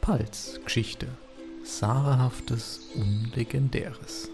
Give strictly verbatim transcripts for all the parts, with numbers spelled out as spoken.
Palz-Geschichte. Sagenhaftes und Legendäres.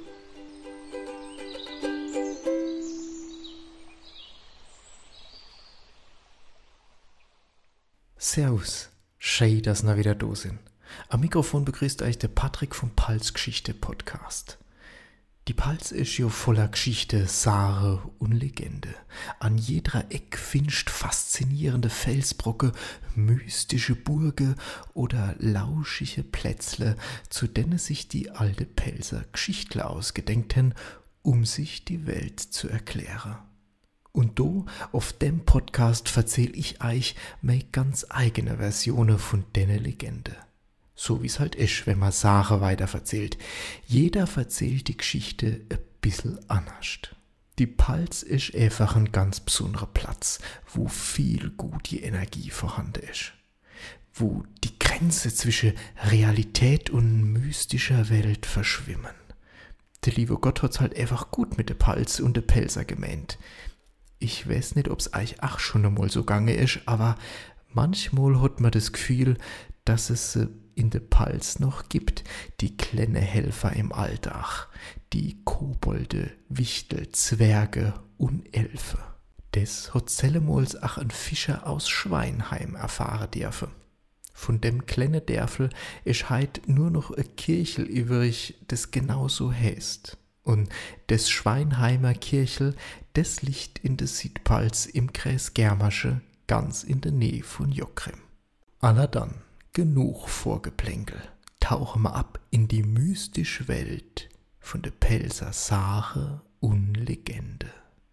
Servus, schön, dass wir wieder da sind. Am Mikrofon begrüßt euch der Patrick vom Palz-Geschichte Podcast. Die Palz ist ja voller Geschichte, Sage und Legende. An jeder Eck findest faszinierende Felsbrocke, mystische Burge oder lauschige Plätzle, zu denen sich die alte Pelzer Geschichtler ausgedenkt haben, um sich die Welt zu erklären. Und do, auf dem Podcast erzähl ich euch meine ganz eigene Versionen von denne Legende. So wie's halt ist, wenn man Sache weiter verzählt. Jeder verzählt die Geschichte ein bisschen anders. Die Palz ist einfach ein ganz besonderer Platz, wo viel gute Energie vorhanden ist. Wo die Grenze zwischen Realität und mystischer Welt verschwimmen. Der liebe Gott hat's halt einfach gut mit der Palz und der Pelzer gemeint. Ich weiß nicht, ob's euch auch schon einmal so gange ist, aber manchmal hat man das Gefühl, dass es in der Palz noch gibt, die kleine Helfer im Alltag, die Kobolde, Wichtel, Zwerge und Elfe. Das hat sellemols auch ein Fischer aus Schweinheim erfahren dürfen. Von dem kleinen Dörfel ist heut nur noch eine Kirchel übrig, das genauso heißt. Und das Schweinheimer Kirchel, das liegt in der Südpalz im Kreis Germersche, ganz in der Nähe von Jokrim. Alladan, genug Vorgeplänkel, tauchen wir ab in die mystische Welt von der Pelzer Sage und Legende.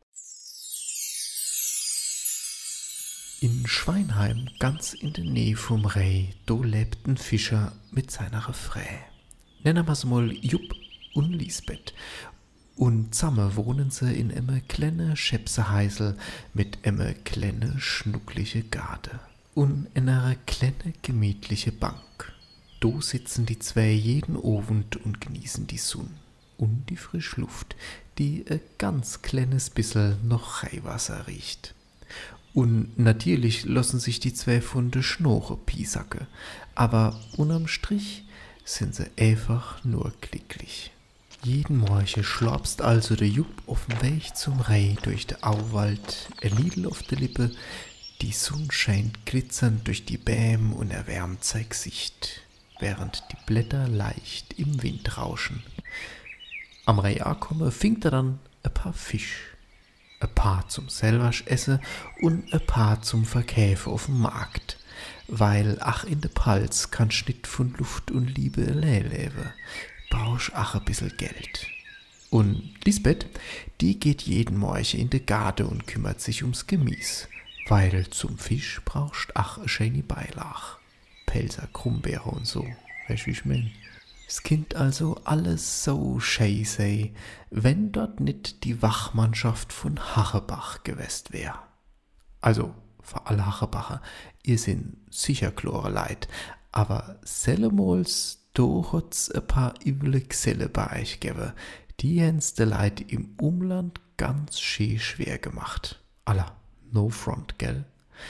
In Schweinheim, ganz in der Nähe vom Reh, do lebt ein Fischer mit seiner Frau. Nennen wir's mal Jupp und Lisbeth. Und zusammen wohnen sie in einem kleinen Schäpseheisel mit einem kleinen schnuckliche Garde. Und in einer kleinen gemütliche Bank. Do sitzen die zwei jeden Abend und genießen die Sonne und die frische Luft, die ein ganz kleines bisschen noch Reiwasser riecht. Und natürlich lassen sich die zwei von der Schnorre piesacke, aber unterm Strich sind sie einfach nur glücklich. Jeden Morgen schlapst also der Jupp auf dem Weg zum Reh durch den Auwald, ein Lidl auf der Lippe, die Sonne scheint glitzernd durch die Bäume und erwärmt sein Gesicht, während die Blätter leicht im Wind rauschen. Am Reh angekommen fingt er dann ein paar Fisch, ein paar zum selber essen und ein paar zum Verkäufen auf dem Markt, weil ach in der Palz kann Schnitt von Luft und Liebe leben, brauchst ach ein bisschen Geld. Und Lisbeth, die geht jeden Morgen in de Garde und kümmert sich ums Gemüse. Weil zum Fisch brauchst ach a schöne Beilage. Pelzer, Krummbeere und so, weißt wie ich mein? Es kind also alles so schön sei, wenn dort nicht die Wachmannschaft von Hachebach gewesen wär. Also, für alle Hachebacher, ihr sind sicher klare Leid, aber sellemols, do hat's a paar üble Geselle bei euch gegeben, die hens de Leid im Umland ganz schön schwer gemacht. Alla. No front, gell?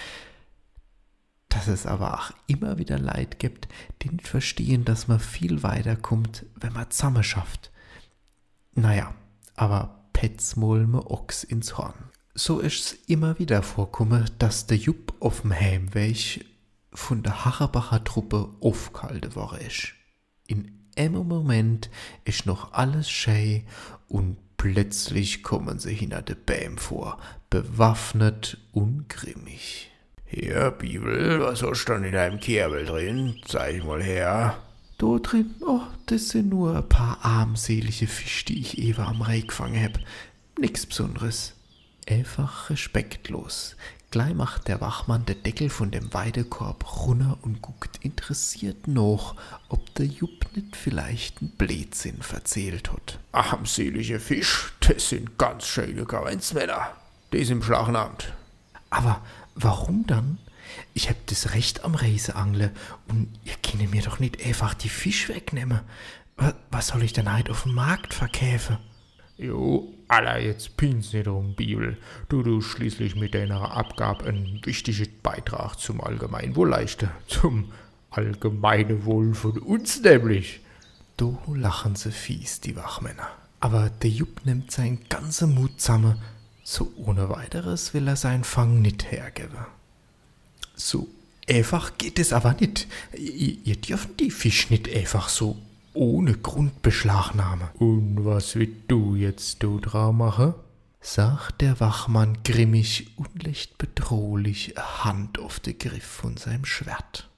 Dass es aber auch immer wieder Leid gibt, die nicht verstehen, dass man viel weiterkommt, wenn man zusammen schafft. Naja, aber Petz molme Ochs ins Horn. So ist's immer wieder vorkomme, dass der Jupp auf dem Heimweg von der Hacherbacher Truppe aufgehalten worden ist. In einem Moment ist noch alles schön und plötzlich kommen sie hinter de Bäm vor, bewaffnet und grimmig. Hier, Bibel, was hast du denn in deinem Kerbel drin? Zeig mal her. Da drin, oh, das sind nur ein paar armselige Fische, die ich eben am Reh gefangen hab. Nix Besonderes. Einfach respektlos. Gleich macht der Wachmann den Deckel von dem Weidekorb runter und guckt interessiert nach, ob der Jupp nicht vielleicht einen Blödsinn verzählt hat. Armselige Fisch, das sind ganz schöne Kaventsmänner. Die sind im Schlagenamt. Aber warum dann? Ich hab das Recht am Reiseangle und ihr könnt mir doch nicht einfach die Fisch wegnehmen. Was soll ich denn heute auf dem Markt verkäfen? Jo, aller jetzt pins nicht um, Bibel. Du du schließlich mit deiner Abgabe einen wichtigen Beitrag zum Allgemeinwohl leisten, zum Allgemeine wohl von uns nämlich. Do lachen sie fies, die Wachmänner. Aber der Jupp nimmt sein ganzer Mut zusammen, so ohne weiteres will er seinen Fang nicht hergeben. So einfach geht es aber nicht. Ihr, ihr dürft die Fisch nicht einfach so ohne Grund beschlagnahmen. Und was willst du jetzt du dran machen? Sagt der Wachmann grimmig und legt bedrohlich eine Hand auf den Griff von seinem Schwert.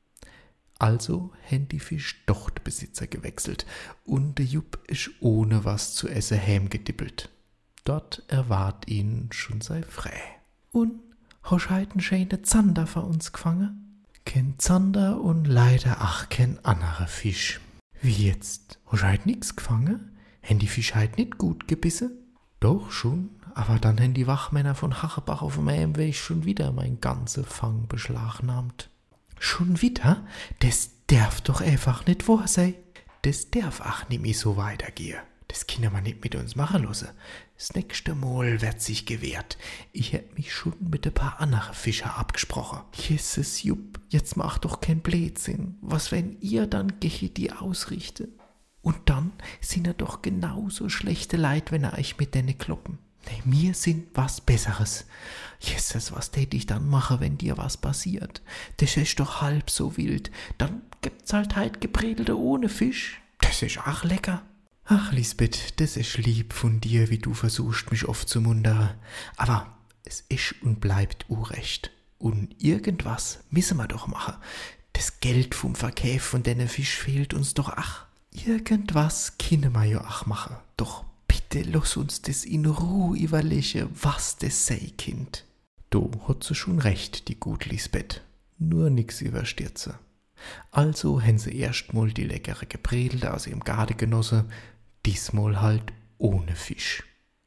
Also haben die Fisch doch den Besitzer gewechselt und der Jupp ist ohne was zu essen heimgedippelt. Dort erwart ihn schon sei frei. Und hast heiten schöne Zander für uns gefangen? Kein Zander und leider ach kein anderer Fisch. Wie jetzt? Hast heit nix gefangen? Haben die Fisch heit nicht gut gebissen? Doch schon, aber dann haben die Wachmänner von Hachebach auf dem Heimweg schon wieder mein ganze Fang beschlagnahmt. Schon wieder? Das darf doch einfach nicht wahr sein. Das darf ach nicht mehr so weitergehen. Das kann man nicht mit uns machen lassen. Das nächste Mal wird sich gewährt. Ich hätt mich schon mit ein paar anderen Fischer abgesprochen. Jesus Jupp, jetzt macht doch kein Blödsinn. Was, wenn ihr dann Gehiti ausrichtet? Und dann sind er doch genauso schlechte Leid, wenn er euch mit denen kloppen. Nee, mir sind was Besseres. Jesus, was tät ich dann machen, wenn dir was passiert? Das ist doch halb so wild. Dann gibt's halt heit Gebrätelte ohne Fisch. Das ist auch lecker. Ach, Lisbeth, das ist lieb von dir, wie du versuchst, mich oft zu mundern. Aber es ist und bleibt Urrecht. Und irgendwas müssen wir doch machen. Das Geld vom Verkäuf von denen Fisch fehlt uns doch ach. Irgendwas können wir ja ach machen. Doch bitte lass uns das in Ruhe überlegen, was das sei, Kind. Du hat sie schon recht, die gut Lisbeth. Nur nix überstürze. Also haben sie erstmal die leckere Gebrätelte aus ihrem Garten genossen, diesmal halt ohne Fisch.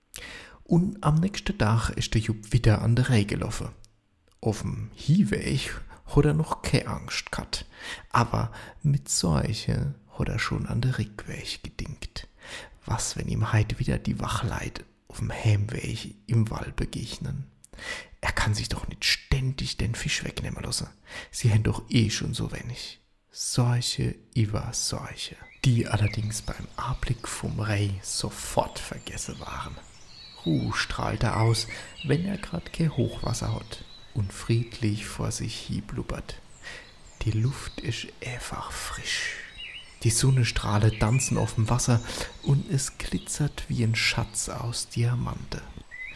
Und am nächsten Tag ist der Jupp wieder an der Reihe gelaufen. Auf dem Hinweg hat er noch keine Angst gehabt, aber mit solche hat er schon an der Rückweg gedingt. Was, wenn ihm heute wieder die Wachleit auf dem Heimweg im Wald begegnen? Er kann sich doch nicht ständig den Fisch wegnehmen lassen. Sie haben doch eh schon so wenig. Solche über solche, die allerdings beim Anblick vom Reh sofort vergessen waren. Ruhe strahlt er aus, wenn er grad kein Hochwasser hat und friedlich vor sich hinblubbert. Die Luft ist einfach frisch. Die Sonnenstrahlen tanzen auf dem Wasser und es glitzert wie ein Schatz aus Diamante.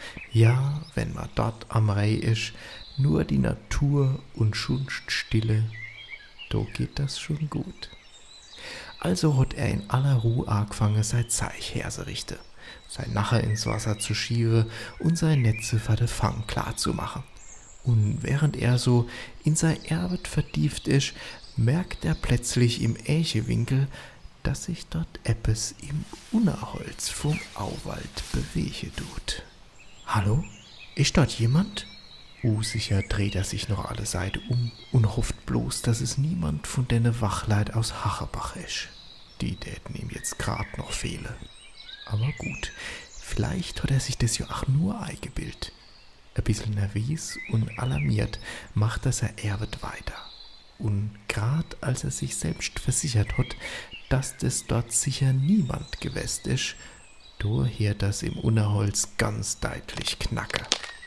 Ja, wenn man dort am Reh ist, nur die Natur und Schunststille, da geht das schon gut. Also hat er in aller Ruhe angefangen, sein Zeich herzurichten, sein Nacher ins Wasser zu schieben und sein Netze für den Fang klar zu machen. Und während er so in sein Arbeit vertieft ist, merkt er plötzlich im Ächewinkel, dass sich dort etwas im Unerholz vom Auwald bewege tut. Hallo? Ist dort jemand? Unsicher dreht er sich noch alle Seiten um und hofft bloß, dass es niemand von denen Wachleit aus Hachebach ist. Die täten ihm jetzt grad noch fehlen. Aber gut, vielleicht hat er sich das ja auch nur eingebildet. Ein bisschen nervös und alarmiert macht er sein Arbeit weiter. Und grad als er sich selbst versichert hat, dass das dort sicher niemand gewesen ist, da hört das im Unerholz ganz deutlich knacken.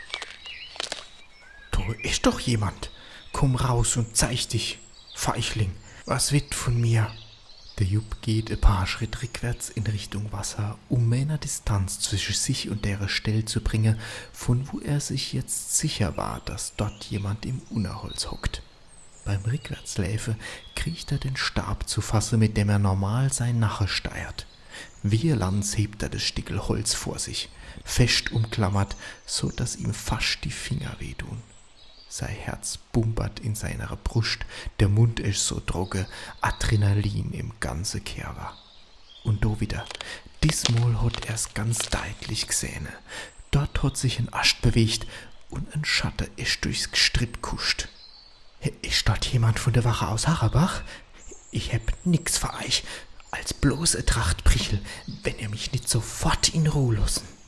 Da ist doch jemand. Komm raus und zeig dich, Feichling. Was wird von mir? Der Jupp geht ein paar Schritt rückwärts in Richtung Wasser, um eine Distanz zwischen sich und der Stelle zu bringen, von wo er sich jetzt sicher war, dass dort jemand im Unerholz hockt. Beim Rückwärtsläufen kriegt er den Stab zu fassen, mit dem er normal sein Nache steuert. Wielands hebt er das Stickel Holz vor sich, fest umklammert, so dass ihm fast die Finger wehtun. Sein Herz bumpert in seiner Brust, der Mund ist so trocken, Adrenalin im ganzen Körper. Und do wieder, diesmal hat er's ganz deutlich gesehen. Dort hat sich ein Ast bewegt und ein Schatten ist durchs Gestrüpp kuscht. Ist dort jemand von der Wache aus Hachebach? Ich hab nix für euch, als bloße Trachtprichel, wenn ihr mich nicht sofort in Ruhe lassen.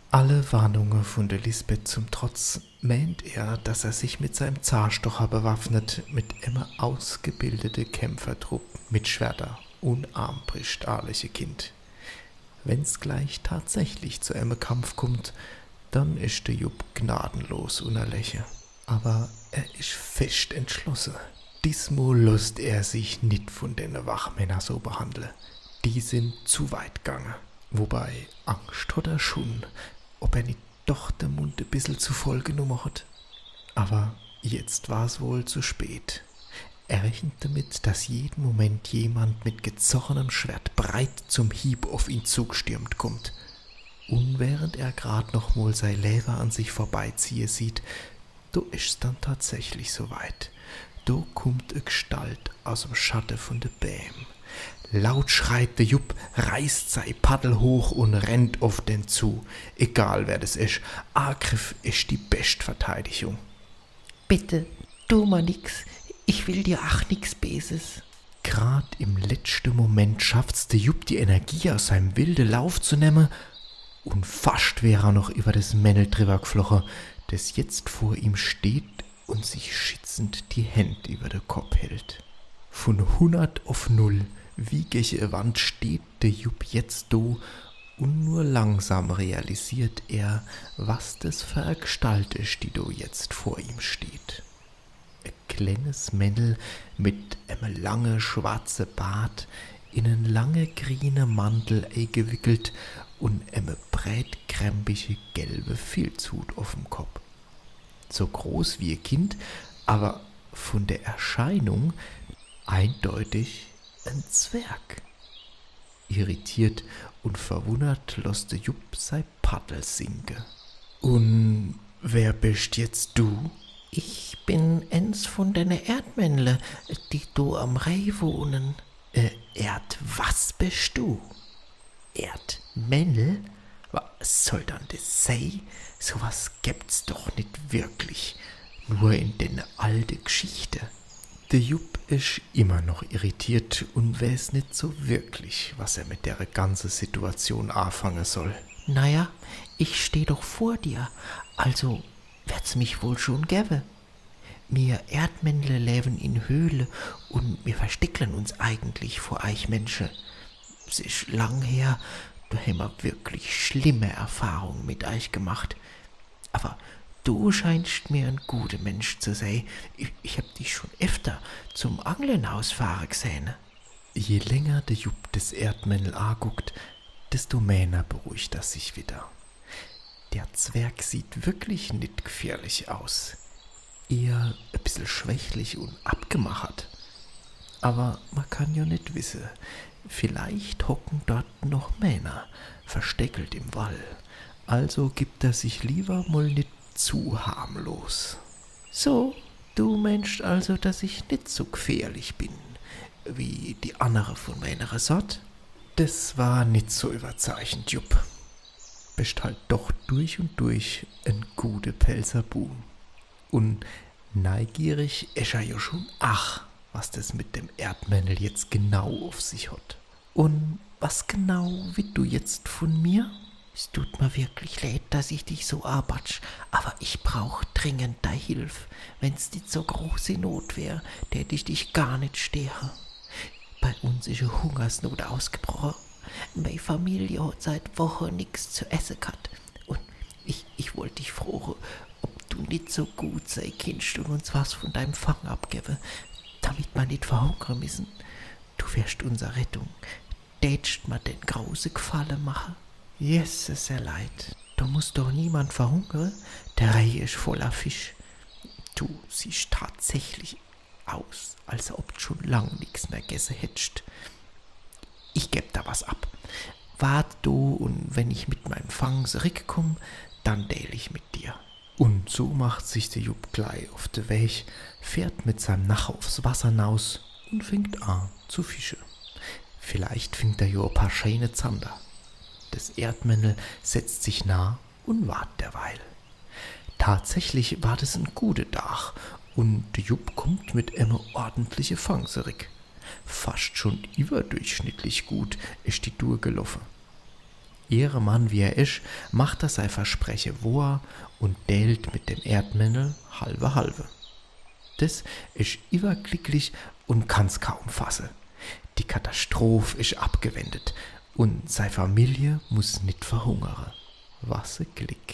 Alle Warnungen von der Lisbeth zum Trotz meint er, dass er sich mit seinem Zahnstocher bewaffnet mit immer ausgebildete Kämpfertrupp mit Schwerter und Armbrust arliche Kind. Wenn's gleich tatsächlich zu einem Kampf kommt, dann ist der Jupp gnadenlos unerläche. Aber er ist fest entschlossen. Diesmal lässt er sich nicht von den Wachmännern so behandeln. Die sind zu weit gegangen. Wobei Angst hat er schon, ob er nicht doch den Mund ein bisschen zu voll genommen hat. Aber jetzt war es wohl zu spät. Er rechnet damit, dass jeden Moment jemand mit gezogenem Schwert breit zum Hieb auf ihn zugestürmt kommt. Und während er grad noch mal sein Leber an sich vorbeiziehen sieht, da ist's dann tatsächlich soweit. Da kommt eine Gestalt aus dem Schatten von der Bäm. Laut schreit der Jupp, reißt sein Paddel hoch und rennt auf den zu. Egal wer das ist, Angriff ist die beste Verteidigung. Bitte, tu mal nix, ich will dir ach nix Beses. Grad im letzten Moment schafft's der Jupp, die Energie aus seinem wilden Lauf zu nehmen, und fast wäre er noch über das Männel drüber geflogen, das jetzt vor ihm steht und sich schützend die Hände über den Kopf hält. Von hundert auf null, wie gegen eine Wand steht der Jupp jetzt do, und nur langsam realisiert er, was das für eine Gestalt ist, die do jetzt vor ihm steht. Ein kleines Männl mit einem langen schwarzen Bart, in einen langen grünen Mantel eingewickelt und einem breitkrempige gelbe Filzhut auf dem Kopf. So groß wie ein Kind, aber von der Erscheinung eindeutig ein Zwerg. Irritiert und verwundert lässt der Jupp sein Paddel sinken. Und wer bist jetzt du? Ich bin eins von den Erdmännle, die do am Reh wohnen. Äh, Erd, was bist du? Erdmännl? Was soll dann das sein? Sowas gibt's doch nicht wirklich. Nur in den alten Geschichte. Der Jupp ist immer noch irritiert und weiß nicht so wirklich, was er mit der ganzen Situation anfangen soll. Naja, ich steh doch vor dir, also wird's mich wohl schon gäbe. Wir Erdmännle leben in Höhle und wir versteckeln uns eigentlich vor euch Menschen. Es ist lang her, da haben wir wirklich schlimme Erfahrungen mit euch gemacht. Aber du scheinst mir ein guter Mensch zu sein. Ich, ich hab dich schon öfter zum Angeln ausfahren gesehen. Je länger der Jupp das Erdmännl anguckt, desto mehr beruhigt er sich wieder. Der Zwerg sieht wirklich nicht gefährlich aus. Eher ein bisschen schwächlich und abgemachert. Aber man kann ja nicht wissen. Vielleicht hocken dort noch Männer, versteckelt im Wall. Also gibt er sich lieber mal nicht zu harmlos. So, du meinst also, dass ich nicht so gefährlich bin, wie die andere von meiner Sorte? Das war nicht so überzeichnend, Jupp. Bist halt doch durch und durch ein guter Pelzerbuben. Und neugierig ist er ja schon ach, was das mit dem Erdmännl jetzt genau auf sich hat. Und was genau willst du jetzt von mir? Es tut mir wirklich leid, dass ich dich so abatsch, aber ich brauch dringend deine Hilfe. Wenn's nicht so große Not wär, tät ich dich gar nicht stehe. Bei uns ist eine Hungersnot ausgebrochen. Meine Familie hat seit Wochen nichts zu essen gehabt. Und ich, ich wollte dich fragen, ob du nicht so gut sei kannst und uns was von deinem Fang abgeben, damit wir nicht verhungern müssen. Du wärst unsere Rettung. Tätst mir den großen Gefallen machen? Jesus, sehr leid. Da muss doch niemand verhungern. Der Reh ist voller Fisch. Du siehst tatsächlich aus, als ob du schon lang nichts mehr gegessen hättest. Ich geb da was ab. Wart du, und wenn ich mit meinem Fang zurückkomme, dann deal ich mit dir. Und so macht sich der Jupp gleich auf den Weg, fährt mit seinem Nacher aufs Wasser hinaus und fängt an zu fischen. Vielleicht findet er ja ein paar schöne Zander. Das Erdmännl setzt sich nah und wart derweil. Tatsächlich war das ein guter Tag und der Jupp kommt mit einem ordentlichen Fang zurück. Fast schon überdurchschnittlich gut ist die Tour gelaufen. Ehremann wie er ist, macht er sein Versprechen wahr und dealt mit dem Erdmännl halbe halbe. Das ist überglücklich und kann's kaum fassen. Die Katastrophe ist abgewendet und seine Familie muss nicht verhungern. Was ein Glück.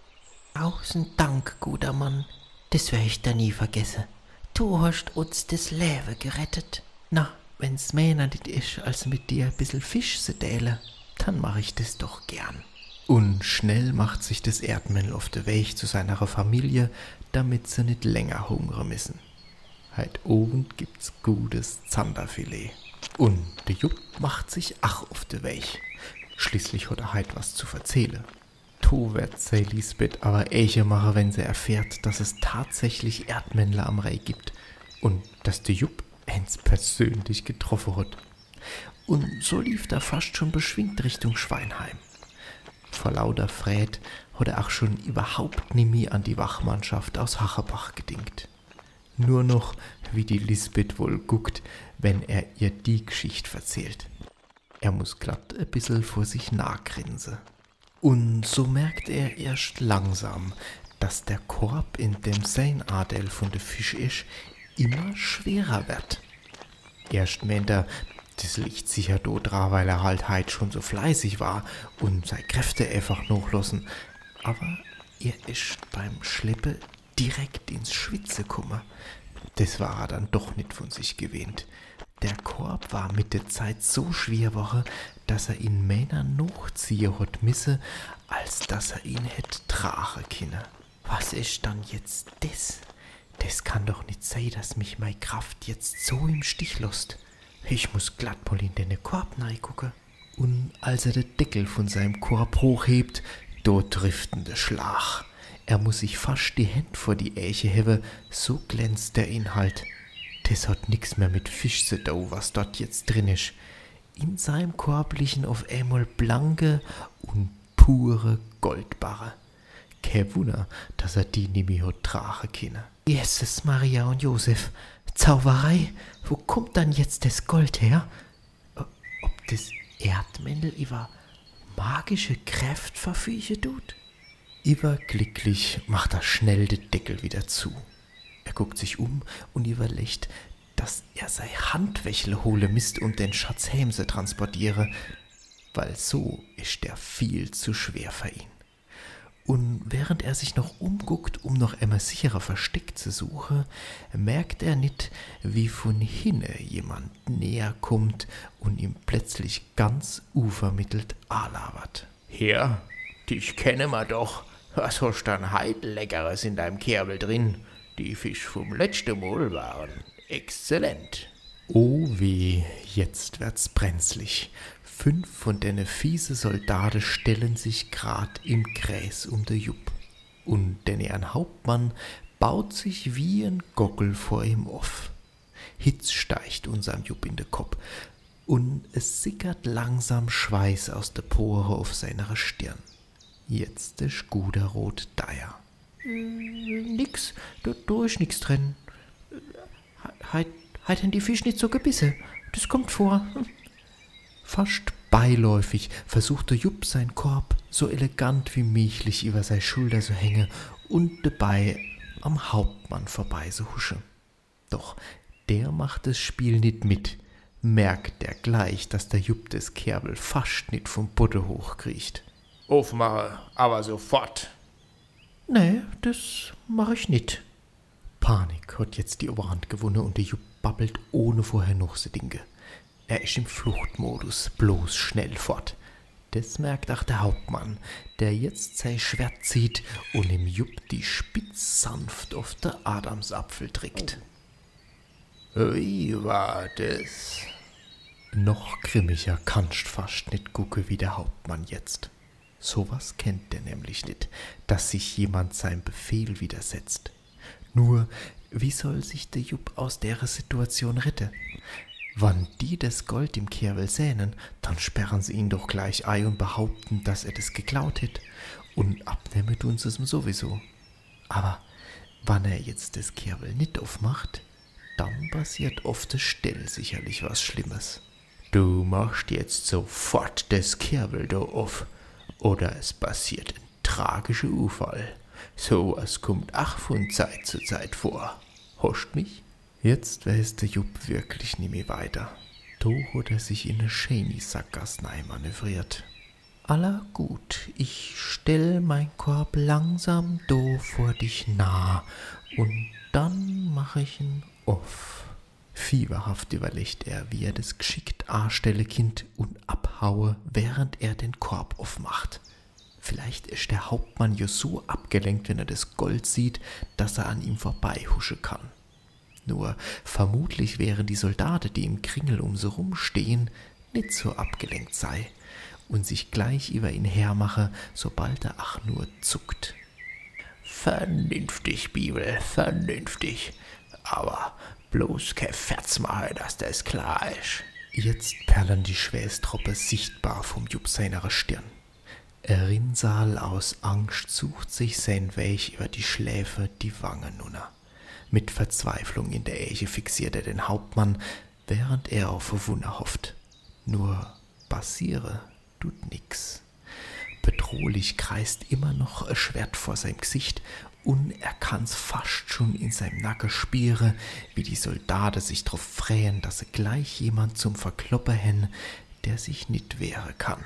Tausend Dank, guter Mann. Das werde ich da nie vergessen. Du hast uns das Leben gerettet. Na, wenn's mehr nicht ist, als mit dir ein bisschen Fisch zu dälen, dann mache ich das doch gern. Und schnell macht sich das Erdmännl auf den Weg zu seiner Familie, damit sie nicht länger hungern müssen. Heut Abend gibt's gutes Zanderfilet. Und der Jupp macht sich ach auf den Weg. Schließlich hat er heut was zu erzählen. To wird sei Lisbeth aber Eche machen, wenn sie erfährt, dass es tatsächlich Erdmännler am Reh gibt und dass der Jupp ens persönlich getroffen hat. Und so lief er fast schon beschwingt Richtung Schweinheim. Vor lauter Fred hat er auch schon überhaupt nie mehr an die Wachmannschaft aus Hachenbach gedingt. Nur noch, wie die Lisbeth wohl guckt, wenn er ihr die Geschichte erzählt. Er muss glatt ein bisschen vor sich nachgrinsen. Und so merkt er erst langsam, dass der Korb, in dem sein Adel von der Fisch ist, immer schwerer wird. Erst meint er, das liegt sicher do dran, weil er halt heut schon so fleißig war und seine Kräfte einfach nachlassen. Aber er ist beim Schleppen direkt ins Schwitze gekommen. Das war er dann doch nicht von sich gewöhnt. Der Korb war mit der Zeit so schwer geworden, dass er ihn Männer noch ziehen hat müssen, als dass er ihn hätte tragen können. Was ist dann jetzt das? Das kann doch nicht sein, dass mich meine Kraft jetzt so im Stich lässt. Ich muss glatt mal in den Korb reingucken. Und als er den Deckel von seinem Korb hochhebt, dort trifft ihn der Schlag. Er muss sich fast die Hände vor die Äche heben, so glänzt der Inhalt. Das hat nix mehr mit Fisch zu tun, was dort jetzt drin ist. In seinem Korb liegen auf einmal blanke und pure Goldbarren. Kein Wunder, dass er die nicht mehr hat tragen können. Jesus, Maria und Josef, Zauberei, wo kommt dann jetzt das Gold her? Ob das Erdmännl über magische Kräfte verfügen tut? Überglücklich macht er schnell den Deckel wieder zu. Er guckt sich um und überlegt, dass er sei Handwächle hole Mist und den Schatz Hämse transportiere, weil so ist der viel zu schwer für ihn. Und während er sich noch umguckt, um noch einmal sicherer Versteck zu suchen, merkt er nicht, wie von hinne jemand näher kommt und ihm plötzlich ganz unvermittelt anlabert. Herr, dich kenne ma doch. Was hast dann heit Leckeres in deinem Kerbel drin? Die Fisch vom letzten Mal waren exzellent. Oh weh, jetzt wird's brenzlig. Fünf von denen fiese Soldaten stellen sich grad im Gräs um de Jupp. Und denn ein Hauptmann baut sich wie ein Gockel vor ihm auf. Hitz steigt unserem Jupp in de Kopf und es sickert langsam Schweiß aus de Pore auf seiner Stirn. Jetzt ist guter Rot Deier. Nix, da, da ist nix drin. Heit, heit denn die Fisch nicht so gebissen? Das kommt vor. Fast beiläufig versucht der Jupp sein Korb so elegant wie möglich über seine Schulter zu hängen und dabei am Hauptmann vorbei zu huschen. Doch der macht das Spiel nicht mit, merkt er gleich, dass der Jupp das Kerbel fast nicht vom Boden hochkriecht. Aufmache, aber sofort. Nee, das mach ich nicht. Panik hat jetzt die Oberhand gewonnen und der Jupp babbelt ohne vorher noch zu dinge. Er ist im Fluchtmodus, bloß schnell fort. Das merkt auch der Hauptmann, der jetzt sein Schwert zieht und im Jupp die Spitz sanft auf der Adamsapfel trägt. Wie war das? Noch grimmiger kannst fast nicht gucke wie der Hauptmann jetzt. Sowas kennt der nämlich nicht, dass sich jemand seinem Befehl widersetzt. Nur, wie soll sich der Jupp aus der Situation retten? Wann die das Gold im Kerbel sähnen, dann sperren sie ihn doch gleich ein und behaupten, dass er das geklaut hat. Und abnehmen tun sie es ihm sowieso. Aber wann er jetzt das Kerbel nicht aufmacht, dann passiert auf der Stelle sicherlich was Schlimmes. Du machst jetzt sofort das Kerbel da auf, oder es passiert ein tragischer Unfall. So was kommt auch von Zeit zu Zeit vor. Hoscht mich? Jetzt weiß der Jupp wirklich nie mehr weiter. Da hat er sich in eine schöne Sackgasse manövriert. Aller gut, ich stell mein Korb langsam do vor dich nah und dann mach ich ihn off. Fieberhaft überlegt er, wie er das geschickt anstelle Kind und abhaue, während er den Korb aufmacht. Vielleicht ist der Hauptmann ja so abgelenkt, wenn er das Gold sieht, dass er an ihm vorbeihuschen kann. Nur vermutlich wären die Soldaten, die im Kringel um so rumstehen, nicht so abgelenkt sei und sich gleich über ihn hermache, sobald er ach nur zuckt. Vernünftig, Bibel, vernünftig. Aber bloß kein Ferz machen, dass das klar ist. Jetzt perlen die Schweißtropfen sichtbar vom Jupp seiner Stirn. Ein Rinnsal aus Angst sucht sich sein Weg über die Schläfe, die Wangen nunner. Mit Verzweiflung in der Äche fixiert er den Hauptmann, während er auf ein Wunder hofft. Nur passiere tut nix. Bedrohlich kreist immer noch ein Schwert vor seinem Gesicht und er kann's fast schon in seinem Nacken spüren, wie die Soldaten sich drauf freuen, dass sie gleich jemand zum Verkloppen hen, der sich nicht wehren kann.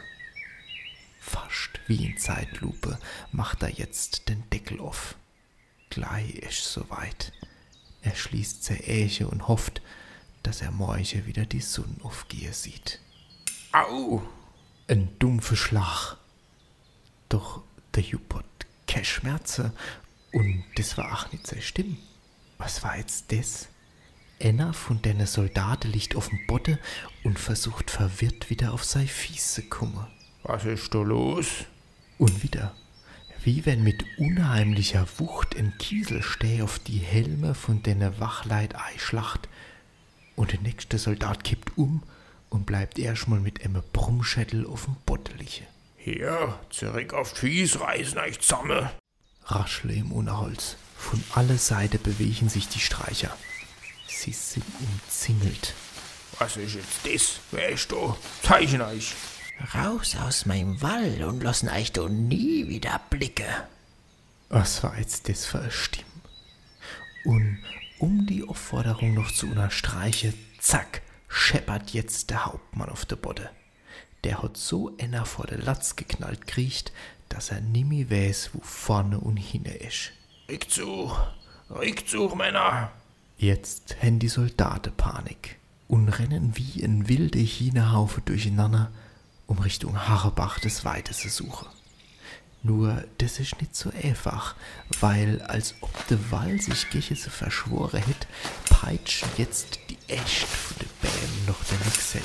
Fast wie in Zeitlupe macht er jetzt den Deckel auf. Gleich ist soweit. Er schließt seine Äche und hofft, dass er morgen wieder die Sonne aufgehen sieht. Au! Ein dumpfer Schlag. Doch der Jupp hat keine Schmerzen und das war auch nicht seine Stimme. Was war jetzt das? Einer von den Soldaten liegt auf dem Boden und versucht verwirrt wieder auf seine Füße zu kommen. Was ist da los? Und wieder, wie wenn mit unheimlicher Wucht ein Kieselsteh auf die Helme von den Wachleit einschlacht und der nächste Soldat kippt um und bleibt erstmal mit einem Brummschädel auf dem Boden liegen. Hier, zurück auf die Fies, reißen euch zusammen. Raschle im Unterholz. Von alle Seiten bewegen sich die Streicher. Sie sind umzingelt. Was ist jetzt das? Wer ist da? Zeichen euch. Raus aus meinem Wall und lassen euch da nie wieder blicke. Was war jetzt das für eine Stimme? Und um die Aufforderung noch zu unterstreichen, zack, scheppert jetzt der Hauptmann auf der Bodde. Der hat so einer vor der Latz geknallt kriecht, dass er nimmer weiß, wo vorne und hinne ist. Rückzug, Rückzug, Männer. Jetzt haben die Soldaten Panik und rennen wie ein wilder Hühnerhaufe durcheinander, um Richtung Harbach des Weites zu suchen. Nur, das ist nicht so einfach, weil, als ob der Wall sich gegen sie verschworen hätte, peitschen jetzt die Echt von den Bämen noch der Nixelle.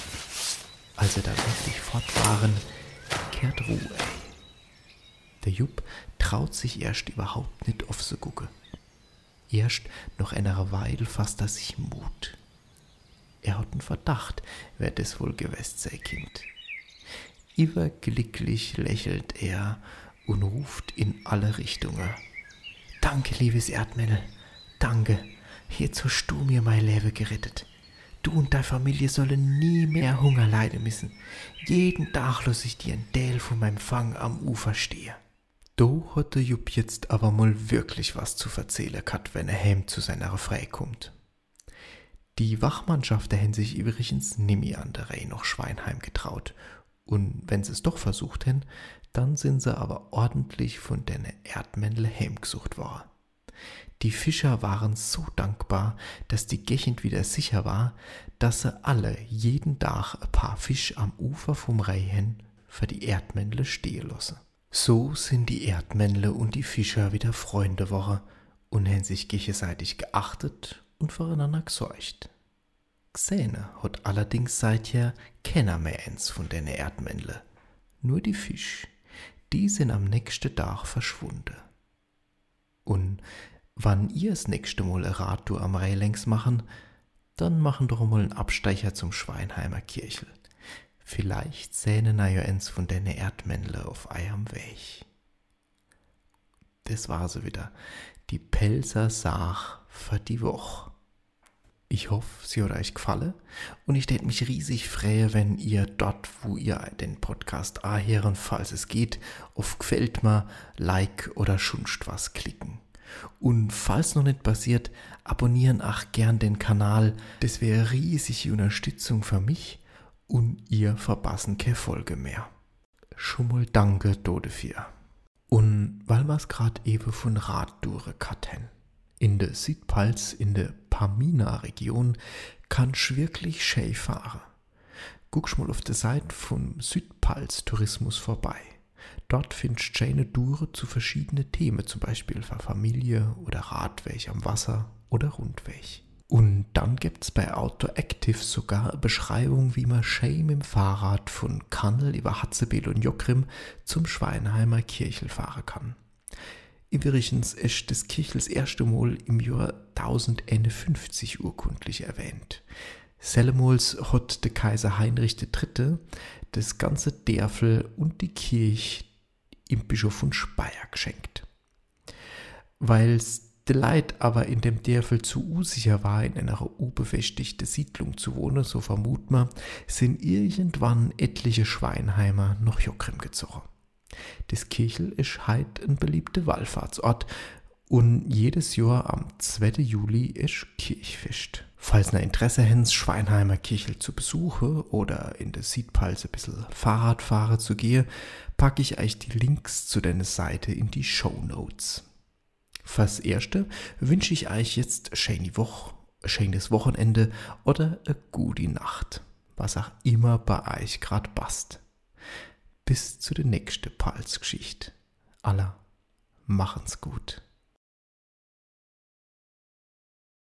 Als sie dann endlich fort waren, kehrt Ruhe ein. Der Jupp traut sich erst überhaupt nicht auf zu gucken. Erst nach einer Weile fasst er sich Mut. Er hat einen Verdacht, wer das wohl gewesen sein Kind. Überglücklich lächelt er und ruft in alle Richtungen. Danke, liebes Erdmännle, danke, jetzt hast du mir mein Leben gerettet. Du und deine Familie sollen nie mehr Hunger leiden müssen. Jeden Tag lass ich dir ein Teil von meinem Fang am Ufer stehen. Da hat der Jupp jetzt aber mal wirklich was zu erzählen gehabt, wenn er heim zu seiner Frei kommt. Die Wachmannschaften haben sich übrigens nimmer an der Reihe nach Schweinheim getraut. Und wenn sie es doch versucht hätten, dann sind sie aber ordentlich von den Erdmännle heimgesucht worden. Die Fischer waren so dankbar, dass die Gegend wieder sicher war, dass sie alle jeden Tag ein paar Fisch am Ufer vom Rhein für die Erdmännle stehen lassen. So sind die Erdmännle und die Fischer wieder Freunde geworden und haben sich gegenseitig geachtet und voreinander gesorgt. Xene hat allerdings seither keiner mehr eins von den Erdmännle. Nur die Fisch, die sind am nächsten Tag verschwunden. Und wann ihr das nächste Mal ein Radtour am Rhein längs machen, dann machen doch mal einen Abstecher zum Schweinheimer Kirchel. Vielleicht sehnen ihr eins von den Erdmännle auf eurem Weg. Das war sie wieder, die Pelzer Sach für die Woche. Ich hoffe, sie hat euch gefallen und ich tät mich riesig freuen, wenn ihr dort, wo ihr den Podcast anhören, falls es geht, auf Gefällt mir, Like oder schunst was klicken. Und falls noch nicht passiert, abonnieren auch gern den Kanal, das wäre riesige Unterstützung für mich und ihr verpassen keine Folge mehr. Schon mal danke dafür. Und weil wir's grad eben von Radtouren hatten. In der Südpfalz, in der Pamina-Region, kannst wirklich schön fahren. Guckst mal auf der Seite vom Südpfalz Tourismus vorbei. Dort findest du schöne Touren zu verschiedenen Themen, zum Beispiel für Familie oder Radweg am Wasser oder Rundweg. Und dann gibt's bei Outdoor Active sogar eine Beschreibung, wie man schön mit dem Fahrrad von Kannel über Hatzebel und Jockrim zum Schweinheimer Kirchel fahren kann. Übrigens ist das Kirchel das erste Mal im Jahr tausendeinundfünfzig urkundlich erwähnt. Sellemols hat der Kaiser Heinrich der Dritte das ganze Dörfel und die Kirche im Bischof von Speyer geschenkt. Weil's die Leute aber in dem Dörfel zu unsicher war, in einer unbefestigten Siedlung zu wohnen, so vermut man, sind irgendwann etliche Schweinheimer nach Jockrim gezogen. Das Kirchel ist heute ein beliebter Wallfahrtsort und jedes Jahr am zweiten Juli ist Kirchfest. Falls ihr Interesse habt, Schweinheimer Kirchel zu besuchen oder in der Südpfalz ein bisschen Fahrradfahren zu gehen, packe ich euch die Links zu deiner Seite in die Shownotes. Fürs Erste wünsche ich euch jetzt eine schöne Woche, ein schönes Wochenende oder eine gute Nacht, was auch immer bei euch gerade passt. Bis zu der nächsten Pfalz-Geschichte. Alla, machen's gut.